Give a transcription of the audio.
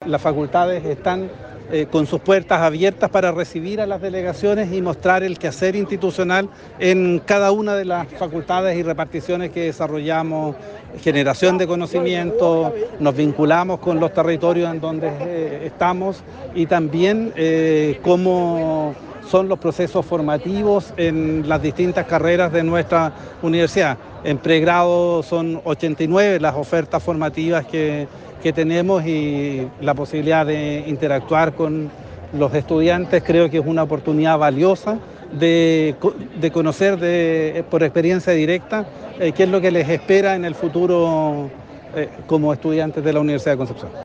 las facultades están con sus puertas abiertas para recibir a las delegaciones y mostrar el quehacer institucional en cada una de las facultades y reparticiones que desarrollamos, generación de conocimiento, nos vinculamos con los territorios en donde estamos y también cómo son los procesos formativos en las distintas carreras de nuestra universidad. En pregrado son 89 las ofertas formativas que tenemos y la posibilidad de interactuar con los estudiantes creo que es una oportunidad valiosa de conocer por experiencia directa qué es lo que les espera en el futuro como estudiantes de la Universidad de Concepción.